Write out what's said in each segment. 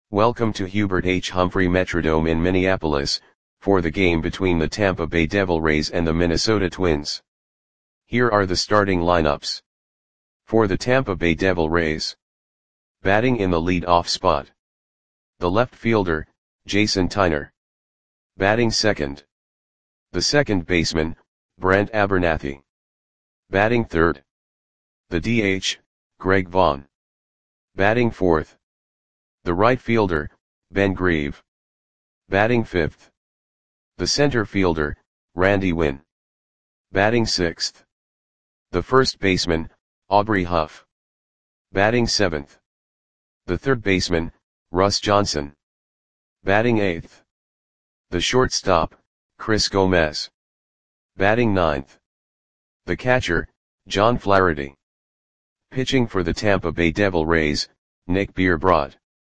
Welcome to Hubert H. Humphrey Metrodome in Minneapolis, for the game between the Tampa Bay Devil Rays and the Minnesota Twins. Here are the starting lineups. For the Tampa Bay Devil Rays. Batting in the lead-off spot. The left fielder, Jason Tyner. Batting second. The second baseman, Brent Abernathy. Batting third. The DH, Greg Vaughn. Batting fourth. The right fielder, Ben Grieve. Batting fifth. The center fielder, Randy Winn. Batting sixth. The first baseman, Aubrey Huff. Batting seventh. The third baseman, Russ Johnson. Batting eighth. The shortstop, Chris Gomez. Batting ninth. The catcher, John Flaherty. Pitching for the Tampa Bay Devil Rays, Nick Bierbrod.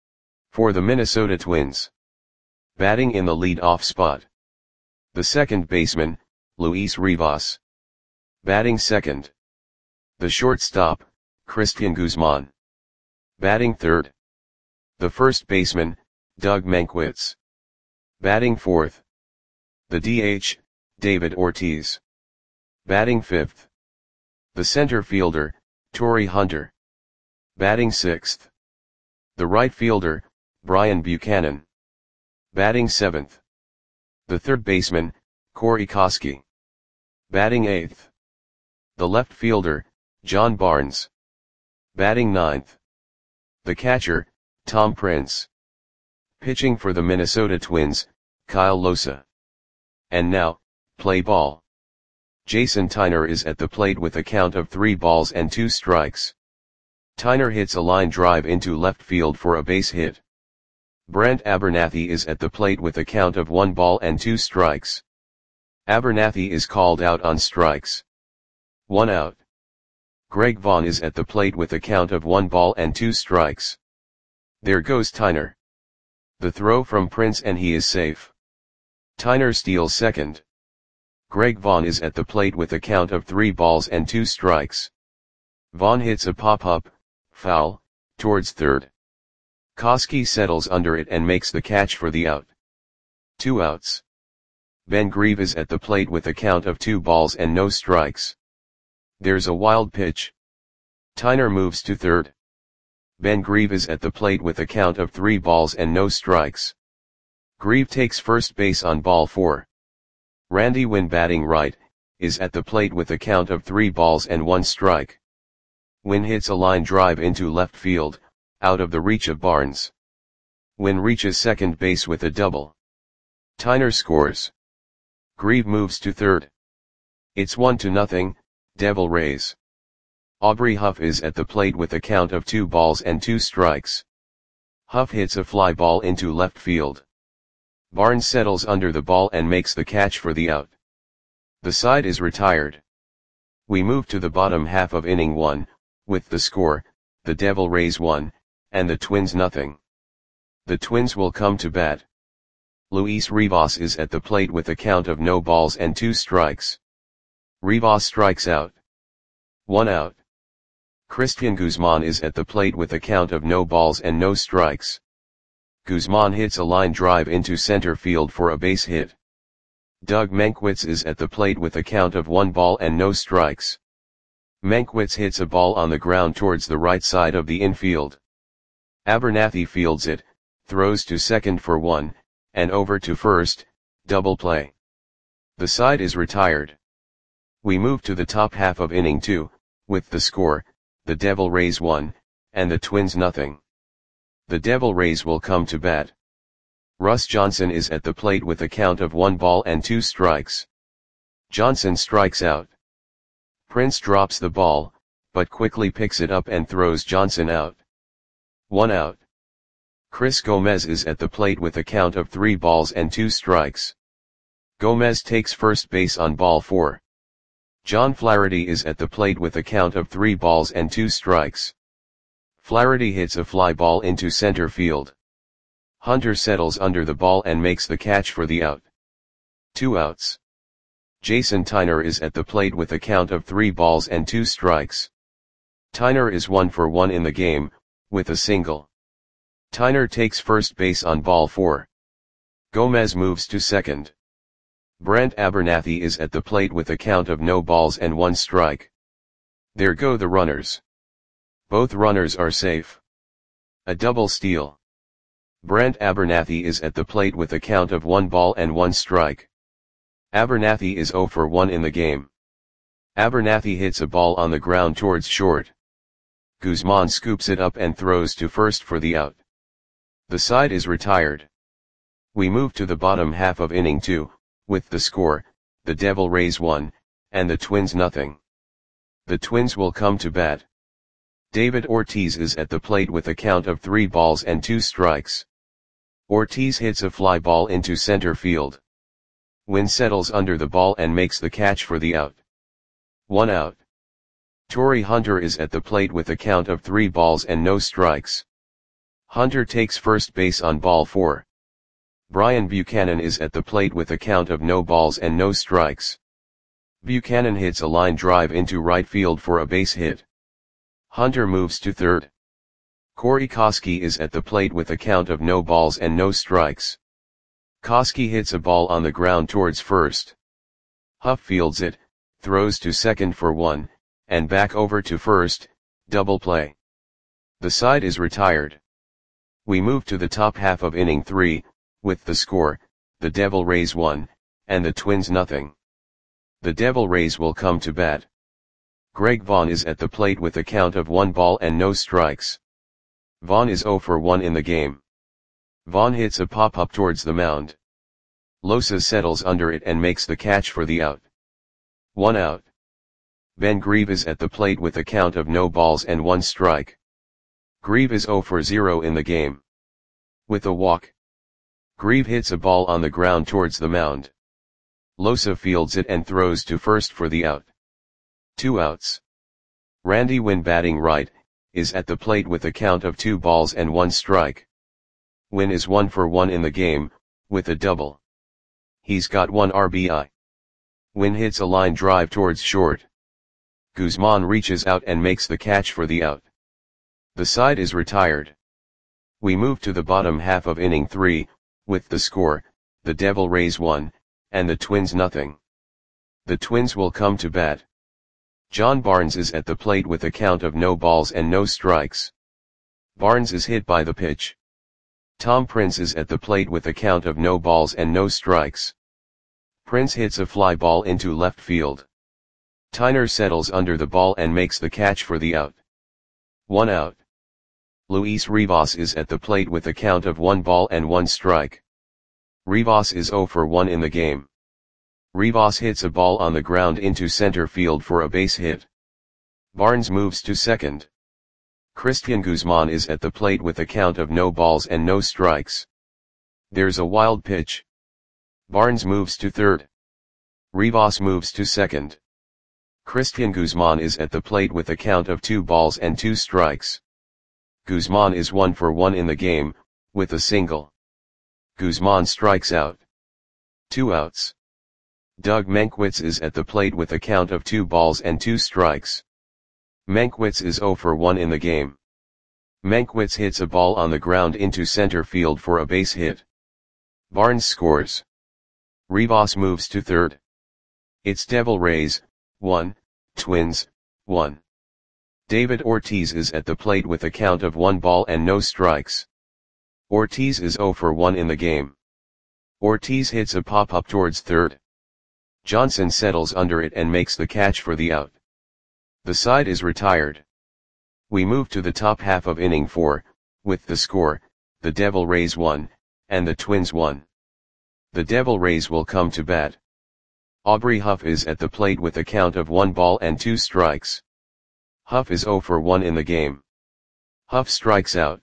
For the Minnesota Twins. Batting in the lead-off spot. The second baseman, Luis Rivas. Batting second. The shortstop, Cristian Guzman. Batting third. The first baseman, Doug Mankiewicz. Batting fourth. The DH, David Ortiz. Batting fifth. The center fielder, Torii Hunter. Batting sixth. The right fielder, Brian Buchanan. Batting seventh. The third baseman, Corey Koskie. Batting eighth. The left fielder, John Barnes. Batting ninth. The catcher, Tom Prince. Pitching for the Minnesota Twins, Kyle Losa. And now, play ball. Jason Tyner is at the plate with a count of 3 balls and 2 strikes. Tyner hits a line drive into left field for a base hit. Brent Abernathy is at the plate with a count of 1 ball and 2 strikes. Abernathy is called out on strikes. 1 out. Greg Vaughn is at the plate with a count of 1 ball and 2 strikes. There goes Tyner. The throw from Prince and he is safe. Tyner steals second. Greg Vaughn is at the plate with a count of 3 balls and 2 strikes. Vaughn hits a pop-up, foul, towards third. Koskie settles under it and makes the catch for the out. 2 outs. Ben Grieve is at the plate with a count of 2 balls and no strikes. There's a wild pitch. Tyner moves to third. Ben Grieve is at the plate with a count of 3 balls and no strikes. Grieve takes first base on ball 4. Randy Winn, batting right, is at the plate with a count of 3 balls and 1 strike. Winn hits a line drive into left field, out of the reach of Barnes. Winn reaches second base with a double. Tyner scores. Grieve moves to third. It's 1-0, Devil Rays. Aubrey Huff is at the plate with a count of 2 balls and 2 strikes. Huff hits a fly ball into left field. Barnes settles under the ball and makes the catch for the out. The side is retired. We move to the bottom half of inning 1, with the score, the Devil Rays 1, and the Twins 0. The Twins will come to bat. Luis Rivas is at the plate with a count of no balls and 2 strikes. Rivas strikes out. 1 out. Cristian Guzman is at the plate with a count of no balls and no strikes. Guzman hits a line drive into center field for a base hit. Doug Mankiewicz is at the plate with a count of 1 ball and no strikes. Mankiewicz hits a ball on the ground towards the right side of the infield. Abernathy fields it, throws to second for 1, and over to first, double play. The side is retired. We move to the top half of inning 2, with the score, the Devil Rays 1, and the Twins 0. The Devil Rays will come to bat. Russ Johnson is at the plate with a count of 1 ball and 2 strikes. Johnson strikes out. Prince drops the ball, but quickly picks it up and throws Johnson out. 1 out. Chris Gomez is at the plate with a count of 3 balls and 2 strikes. Gomez takes first base on ball 4. John Flaherty is at the plate with a count of 3 balls and 2 strikes. Flaherty hits a fly ball into center field. Hunter settles under the ball and makes the catch for the out. 2 outs. Jason Tyner is at the plate with a count of 3 balls and 2 strikes. Tyner is 1 for 1 in the game, with a single. Tyner takes first base on ball 4. Gomez moves to second. Brent Abernathy is at the plate with a count of no balls and 1 strike. There go the runners. Both runners are safe. A double steal. Brent Abernathy is at the plate with a count of 1 ball and 1 strike. Abernathy is 0 for 1 in the game. Abernathy hits a ball on the ground towards short. Guzman scoops it up and throws to first for the out. The side is retired. We move to the bottom half of inning 2, with the score, the Devil Rays 1, and the Twins nothing. The Twins will come to bat. David Ortiz is at the plate with a count of 3 balls and 2 strikes. Ortiz hits a fly ball into center field. Wynn settles under the ball and makes the catch for the out. 1 out. Torrey Hunter is at the plate with a count of 3 balls and no strikes. Hunter takes first base on ball 4. Brian Buchanan is at the plate with a count of no balls and no strikes. Buchanan hits a line drive into right field for a base hit. Hunter moves to third. Corey Koskie is at the plate with a count of no balls and no strikes. Koskie hits a ball on the ground towards first. Huff fields it, throws to second for 1, and back over to first, double play. The side is retired. We move to the top half of inning 3, with the score, the Devil Rays 1, and the Twins nothing. The Devil Rays will come to bat. Greg Vaughn is at the plate with a count of 1 ball and no strikes. Vaughn is 0 for 1 in the game. Vaughn hits a pop-up towards the mound. Losa settles under it and makes the catch for the out. 1 out. Ben Grieve is at the plate with a count of no balls and 1 strike. Grieve is 0 for 0 in the game. With a walk. Grieve hits a ball on the ground towards the mound. Losa fields it and throws to first for the out. 2 outs. Randy Wynn, batting right, is at the plate with a count of 2 balls and 1 strike. Wynn is 1 for 1 in the game, with a double. He's got 1 RBI. Wynn hits a line drive towards short. Guzman reaches out and makes the catch for the out. The side is retired. We move to the bottom half of inning 3, with the score, the Devil Rays 1, and the Twins nothing. The Twins will come to bat. John Barnes is at the plate with a count of no balls and no strikes. Barnes is hit by the pitch. Tom Prince is at the plate with a count of no balls and no strikes. Prince hits a fly ball into left field. Tyner settles under the ball and makes the catch for the out. 1 out. Luis Rivas is at the plate with a count of 1 ball and 1 strike. Rivas is 0 for 1 in the game. Rivas hits a ball on the ground into center field for a base hit. Barnes moves to second. Christian Guzman is at the plate with a count of no balls and no strikes. There's a wild pitch. Barnes moves to third. Rivas moves to second. Christian Guzman is at the plate with a count of 2 balls and 2 strikes. Guzman is 1 for 1 in the game, with a single. Guzman strikes out. 2 outs. Doug Mankiewicz is at the plate with a count of 2 balls and 2 strikes. Mankiewicz is 0 for 1 in the game. Mankiewicz hits a ball on the ground into center field for a base hit. Barnes scores. Rivas moves to third. It's Devil Rays 1, Twins 1. David Ortiz is at the plate with a count of 1 ball and no strikes. Ortiz is 0 for 1 in the game. Ortiz hits a pop-up towards third. Johnson settles under it and makes the catch for the out. The side is retired. We move to the top half of inning 4, with the score, the Devil Rays 1, and the Twins 1. The Devil Rays will come to bat. Aubrey Huff is at the plate with a count of 1 ball and 2 strikes. Huff is 0 for 1 in the game. Huff strikes out.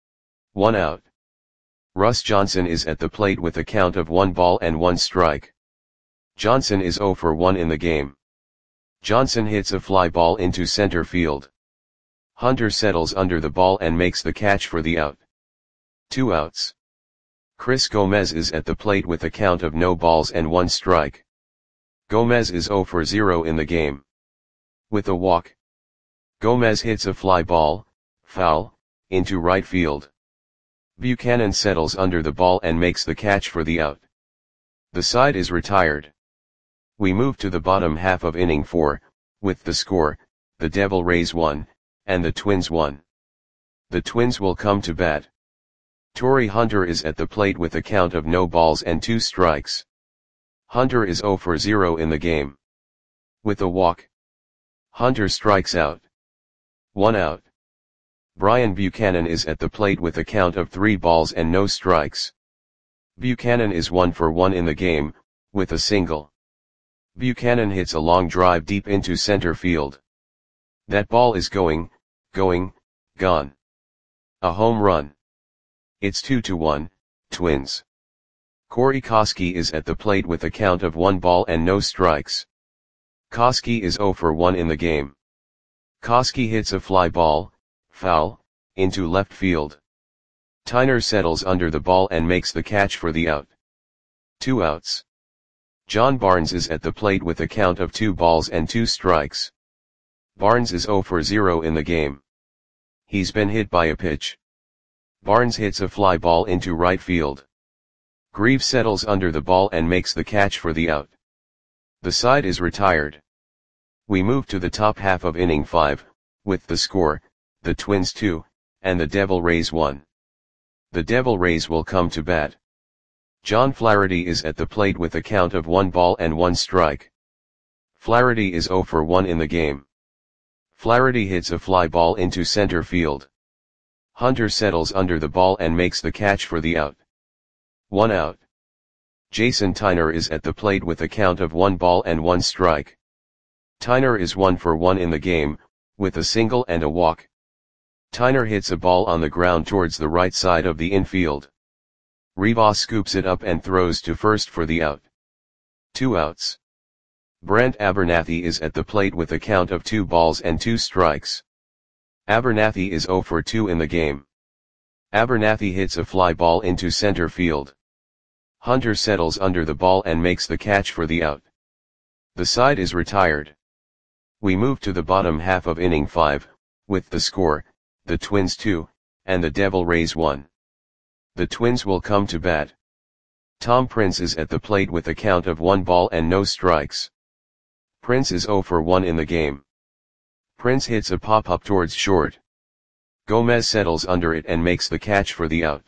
1 out. Russ Johnson is at the plate with a count of 1 ball and 1 strike. Johnson is 0 for 1 in the game. Johnson hits a fly ball into center field. Hunter settles under the ball and makes the catch for the out. 2 outs. Chris Gomez is at the plate with a count of no balls and 1 strike. Gomez is 0 for 0 in the game. With a walk. Gomez hits a fly ball, foul, into right field. Buchanan settles under the ball and makes the catch for the out. The side is retired. We move to the bottom half of inning 4, with the score, the Devil Rays 1, and the Twins 1. The Twins will come to bat. Torrey Hunter is at the plate with a count of no balls and 2 strikes. Hunter is 0 for 0 in the game. With a walk, Hunter strikes out. 1 out. Brian Buchanan is at the plate with a count of 3 balls and no strikes. Buchanan is 1 for 1 in the game, with a single. Buchanan hits a long drive deep into center field. That ball is gone. A home run. It's 2-1, Twins. Corey Koskie is at the plate with a count of 1 ball and no strikes. Koskie is 0 for 1 in the game. Koskie hits a fly ball, foul, into left field. Tyner settles under the ball and makes the catch for the out. 2 outs. John Barnes is at the plate with a count of 2 balls and 2 strikes. Barnes is 0 for 0 in the game. He's been hit by a pitch. Barnes hits a fly ball into right field. Greaves settles under the ball and makes the catch for the out. The side is retired. We move to the top half of inning 5, with the score, the Twins 2, and the Devil Rays 1. The Devil Rays will come to bat. John Flaherty is at the plate with a count of 1 ball and 1 strike. Flaherty is 0 for 1 in the game. Flaherty hits a fly ball into center field. Hunter settles under the ball and makes the catch for the out. 1 out. Jason Tyner is at the plate with a count of 1 ball and 1 strike. Tyner is 1 for 1 in the game, with a single and a walk. Tyner hits a ball on the ground towards the right side of the infield. Rivas scoops it up and throws to first for the out. 2 outs. Brent Abernathy is at the plate with a count of 2 balls and 2 strikes. Abernathy is 0 for 2 in the game. Abernathy hits a fly ball into center field. Hunter settles under the ball and makes the catch for the out. The side is retired. We move to the bottom half of inning 5, with the score, the Twins 2, and the Devil Rays 1. The Twins will come to bat. Tom Prince is at the plate with a count of 1 ball and no strikes. Prince is 0 for 1 in the game. Prince hits a pop-up towards short. Gomez settles under it and makes the catch for the out.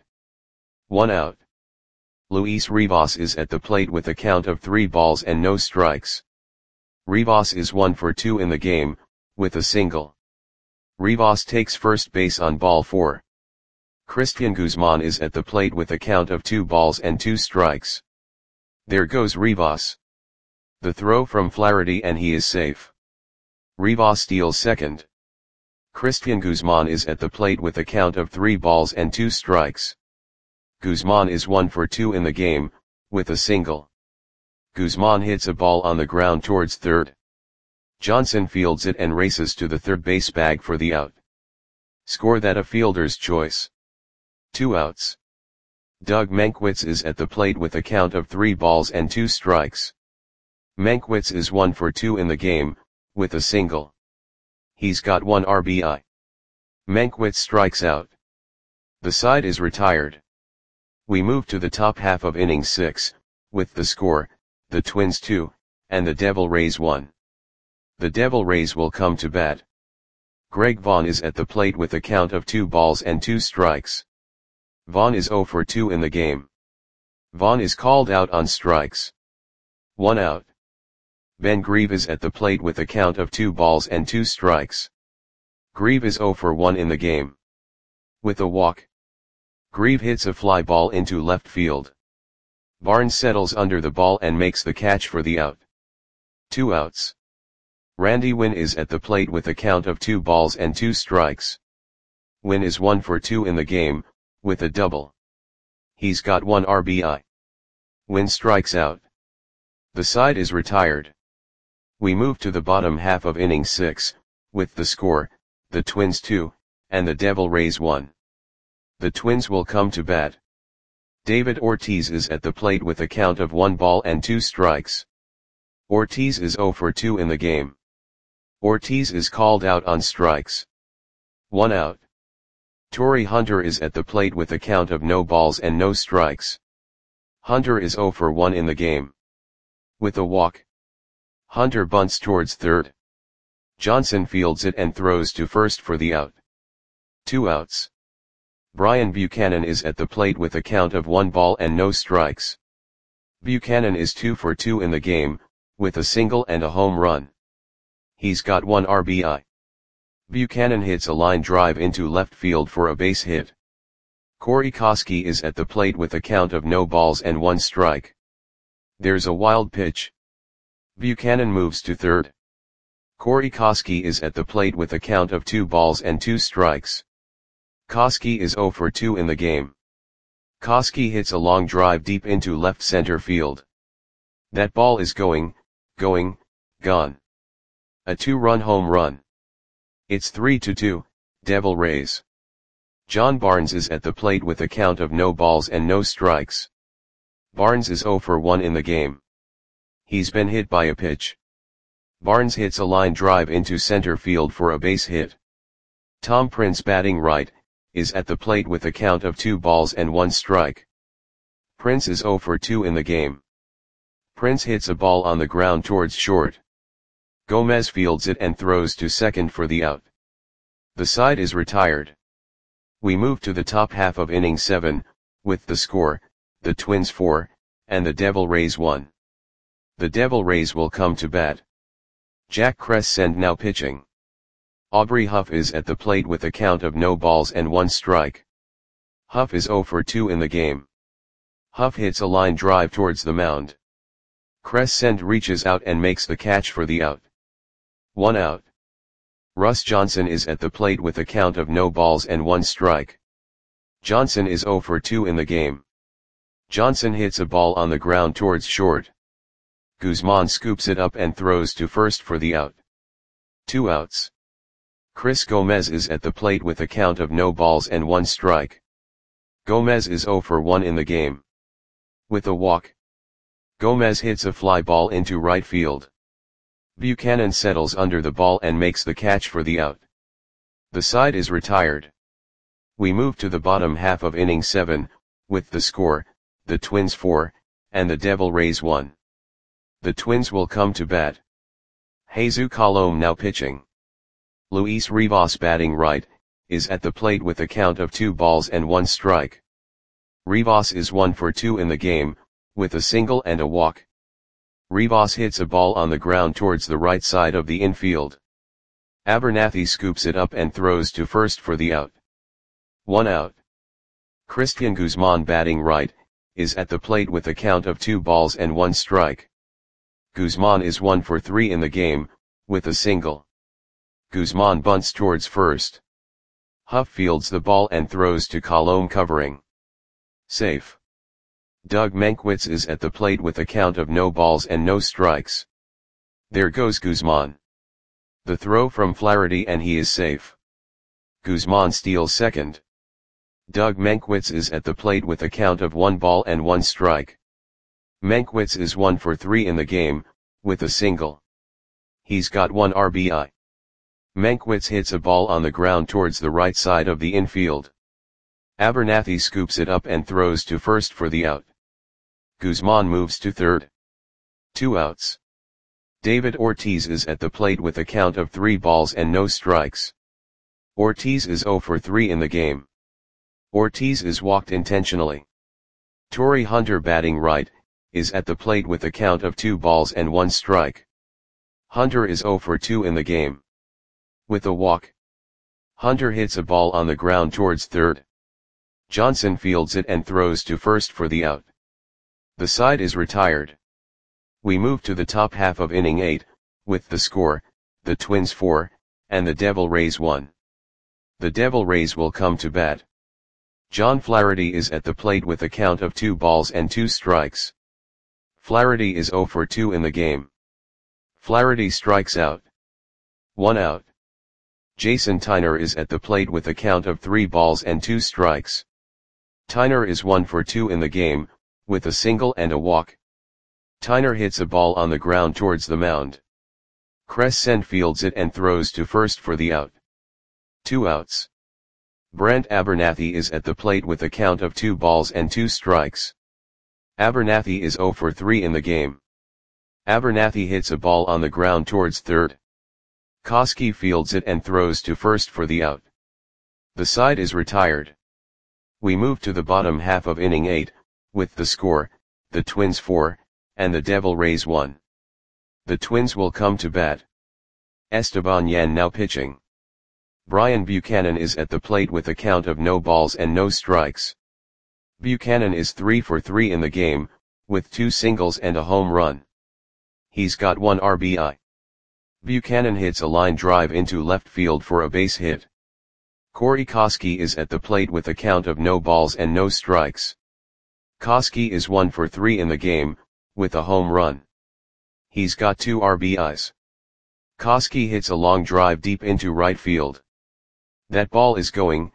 1 out. Luis Rivas is at the plate with a count of 3 balls and no strikes. Rivas is 1 for 2 in the game, with a single. Rivas takes first base on ball 4. Christian Guzman is at the plate with a count of 2 balls and 2 strikes. There goes Rivas. The throw from Flaherty and he is safe. Rivas steals second. Christian Guzman is at the plate with a count of 3 balls and 2 strikes. Guzman is 1 for 2 in the game, with a single. Guzman hits a ball on the ground towards third. Johnson fields it and races to the third base bag for the out. Score that a fielder's choice. 2 outs. Doug Mankiewicz is at the plate with a count of 3 balls and 2 strikes. Mankiewicz is 1 for 2 in the game, with a single. He's got 1 RBI. Mankiewicz strikes out. The side is retired. We move to the top half of inning 6, with the score, the Twins 2, and the Devil Rays 1. The Devil Rays will come to bat. Greg Vaughn is at the plate with a count of 2 balls and 2 strikes. Vaughn is 0 for 2 in the game. Vaughn is called out on strikes. 1 out. Ben Grieve is at the plate with a count of 2 balls and 2 strikes. Grieve is 0 for 1 in the game. With a walk, Grieve hits a fly ball into left field. Barnes settles under the ball and makes the catch for the out. 2 outs. Randy Winn is at the plate with a count of 2 balls and 2 strikes. Winn is 1 for 2 in the game, with a double. He's got 1 RBI. Winn strikes out. The side is retired. We move to the bottom half of inning 6, with the score, the Twins 2, and the Devil Rays 1. The Twins will come to bat. David Ortiz is at the plate with a count of 1 ball and 2 strikes. Ortiz is 0 for 2 in the game. Ortiz is called out on strikes. 1 out. Torii Hunter is at the plate with a count of no balls and no strikes. Hunter is 0 for 1 in the game. With a walk, Hunter bunts towards third. Johnson fields it and throws to first for the out. 2 outs. Brian Buchanan is at the plate with a count of 1 ball and no strikes. Buchanan is 2 for 2 in the game, with a single and a home run. He's got 1 RBI. Buchanan hits a line drive into left field for a base hit. Corey Koskie is at the plate with a count of no balls and 1 strike. There's a wild pitch. Buchanan moves to third. Corey Koskie is at the plate with a count of 2 balls and 2 strikes. Koskie is 0 for 2 in the game. Koskie hits a long drive deep into left center field. That ball is gone. A 2-run home run. It's 3-2, Devil Rays. John Barnes is at the plate with a count of no balls and no strikes. Barnes is 0 for 1 in the game. He's been hit by a pitch. Barnes hits a line drive into center field for a base hit. Tom Prince, batting right, is at the plate with a count of 2 balls and 1 strike. Prince is 0 for 2 in the game. Prince hits a ball on the ground towards short. Gomez fields it and throws to second for the out. The side is retired. We move to the top half of inning 7, with the score, the Twins 4, and the Devil Rays 1. The Devil Rays will come to bat. Jack Crescent now pitching. Aubrey Huff is at the plate with a count of no balls and 1 strike. Huff is 0 for 2 in the game. Huff hits a line drive towards the mound. Crescent reaches out and makes the catch for the out. 1 out. Russ Johnson is at the plate with a count of no balls and 1 strike. Johnson is 0 for 2 in the game. Johnson hits a ball on the ground towards short. Guzman scoops it up and throws to first for the out. 2 outs. Chris Gomez is at the plate with a count of no balls and 1 strike. Gomez is 0 for 1 in the game. With a walk, Gomez hits a fly ball into right field. Buchanan settles under the ball and makes the catch for the out. The side is retired. We move to the bottom half of inning 7, with the score, the Twins 4, and the Devil Rays 1. The Twins will come to bat. Jesus Colome now pitching. Luis Rivas, batting right, is at the plate with a count of 2 balls and 1 strike. Rivas is 1 for 2 in the game, with a single and a walk. Rivas hits a ball on the ground towards the right side of the infield. Abernathy scoops it up and throws to first for the out. 1 out. Christian Guzman, batting right, is at the plate with a count of 2 balls and 1 strike. Guzman is 1 for 3 in the game, with a single. Guzman bunts towards first. Huff fields the ball and throws to Colome, covering. Safe. Doug Mankiewicz is at the plate with a count of no balls and no strikes. There goes Guzman. The throw from Flaherty and he is safe. Guzman steals second. Doug Mankiewicz is at the plate with a count of 1 ball and 1 strike. Mankiewicz is 1 for 3 in the game, with a single. He's got 1 RBI. Mankiewicz hits a ball on the ground towards the right side of the infield. Abernathy scoops it up and throws to first for the out. Guzman moves to third. 2 outs. David Ortiz is at the plate with a count of 3 balls and no strikes. Ortiz is 0 for 3 in the game. Ortiz is walked intentionally. Torii Hunter, batting right, is at the plate with a count of 2 balls and 1 strike. Hunter is 0 for 2 in the game. With a walk, Hunter hits a ball on the ground towards third. Johnson fields it and throws to first for the out. The side is retired. We move to the top half of inning 8, with the score, the Twins 4, and the Devil Rays 1. The Devil Rays will come to bat. John Flaherty is at the plate with a count of 2 balls and 2 strikes. Flaherty is 0 for 2 in the game. Flaherty strikes out. 1 out. Jason Tyner is at the plate with a count of 3 balls and 2 strikes. Tyner is 1 for 2 in the game, with a single and a walk. Tyner hits a ball on the ground towards the mound. Crescent fields it and throws to first for the out. 2 outs. Brent Abernathy is at the plate with a count of 2 balls and 2 strikes. Abernathy is 0 for 3 in the game. Abernathy hits a ball on the ground towards third. Koski fields it and throws to first for the out. The side is retired. We move to the bottom half of inning 8, with the score, the Twins 4, and the Devil Rays 1. The Twins will come to bat. Esteban Yan now pitching. Brian Buchanan is at the plate with a count of no balls and no strikes. Buchanan is 3 for 3 in the game, with 2 singles and a home run. He's got 1 RBI. Buchanan hits a line drive into left field for a base hit. Corey Koski is at the plate with a count of no balls and no strikes. Koski is 1 for 3 in the game, with a home run. He's got 2 RBIs. Koski hits a long drive deep into right field. That ball is gone.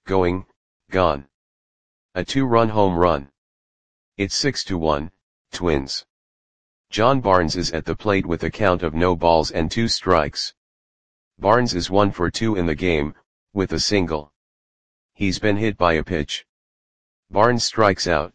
A 2-run home run. It's 6-1, Twins. John Barnes is at the plate with a count of no balls and 2 strikes. Barnes is 1 for 2 in the game, with a single. He's been hit by a pitch. Barnes strikes out.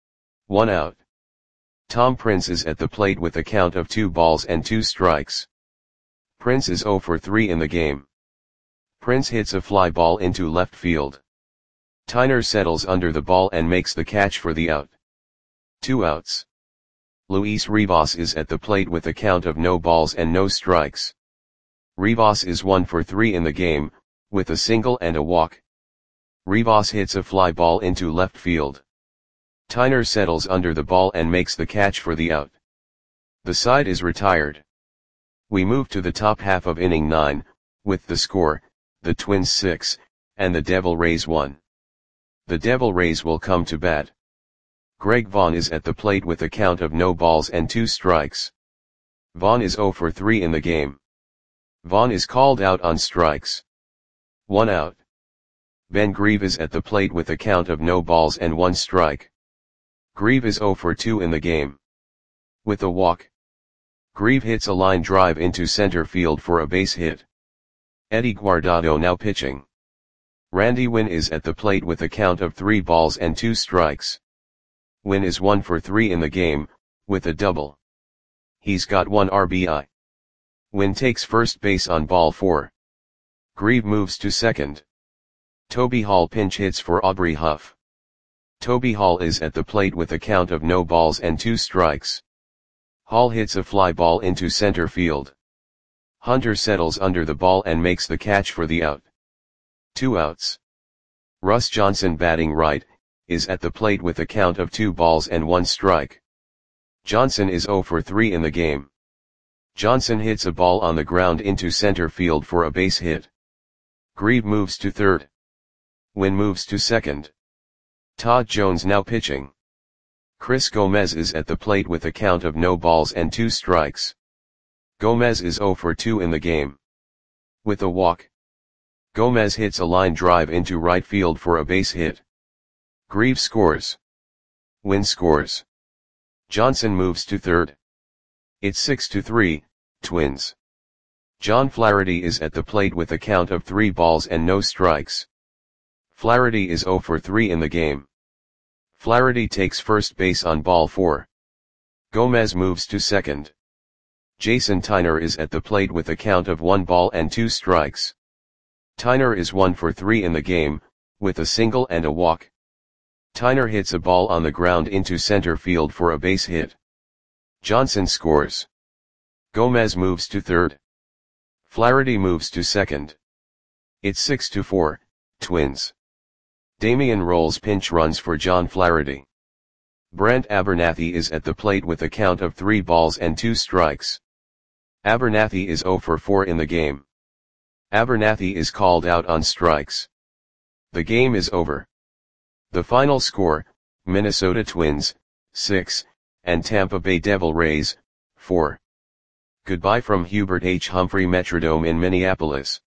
1 out. Tom Prince is at the plate with a count of 2 balls and 2 strikes. Prince is 0 for 3 in the game. Prince hits a fly ball into left field. Tyner settles under the ball and makes the catch for the out. 2 outs. Luis Rivas is at the plate with a count of no balls and no strikes. Rivas is 1 for 3 in the game, with a single and a walk. Rivas hits a fly ball into left field. Tyner settles under the ball and makes the catch for the out. The side is retired. We move to the top half of inning 9, with the score, the Twins 6, and the Devil Rays 1. The Devil Rays will come to bat. Greg Vaughn is at the plate with a count of no balls and 2 strikes. Vaughn is 0 for 3 in the game. Vaughn is called out on strikes. 1 out. Ben Grieve is at the plate with a count of no balls and 1 strike. Grieve is 0 for 2 in the game. With a walk. Grieve hits a line drive into center field for a base hit. Eddie Guardado now pitching. Randy Winn is at the plate with a count of 3 balls and 2 strikes. Winn is 1 for 3 in the game, with a double. He's got 1 RBI. Winn takes first base on ball 4. Grieve moves to second. Toby Hall pinch hits for Aubrey Huff. Toby Hall is at the plate with a count of no balls and 2 strikes. Hall hits a fly ball into center field. Hunter settles under the ball and makes the catch for the out. 2 outs. Russ Johnson batting right, is at the plate with a count of 2 balls and 1 strike. Johnson is 0 for 3 in the game. Johnson hits a ball on the ground into center field for a base hit. Grieve moves to third. Winn moves to second. Todd Jones now pitching. Chris Gomez is at the plate with a count of no balls and 2 strikes. Gomez is 0 for 2 in the game. With a walk. Gomez hits a line drive into right field for a base hit. Grieve scores. Winn scores. Johnson moves to third. It's 6-3, Twins. John Flaherty is at the plate with a count of 3 balls and no strikes. Flaherty is 0 for 3 in the game. Flaherty takes first base on ball 4. Gomez moves to second. Jason Tyner is at the plate with a count of 1 ball and 2 strikes. Tyner is 1 for 3 in the game, with a single and a walk. Tyner hits a ball on the ground into center field for a base hit. Johnson scores. Gomez moves to third. Flaherty moves to second. It's 6-4, Twins. Damian rolls pinch runs for John Flaherty. Brent Abernathy is at the plate with a count of 3 balls and 2 strikes. Abernathy is 0 for 4 in the game. Abernathy is called out on strikes. The game is over. The final score, Minnesota Twins, 6, and Tampa Bay Devil Rays, 4. Goodbye from Hubert H. Humphrey Metrodome in Minneapolis.